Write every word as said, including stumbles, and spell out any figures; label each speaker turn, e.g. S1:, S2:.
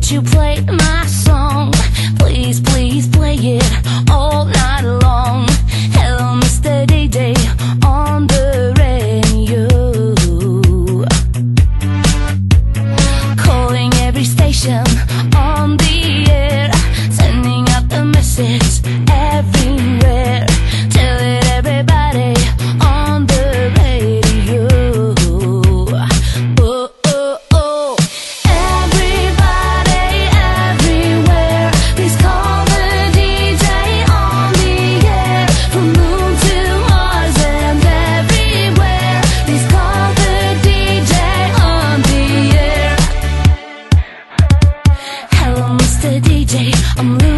S1: Won't you play my song? Please, please play it all night long. Hello, Mister D J on the radio, calling every station on the air, sending out the message everywhere, telling everybody on the radio. Oh, oh, oh. Everybody, everywhere, please call the D J on the air. From moon to Mars and everywhere, please call the D J on the air. Hello, Mister D J, I'm losing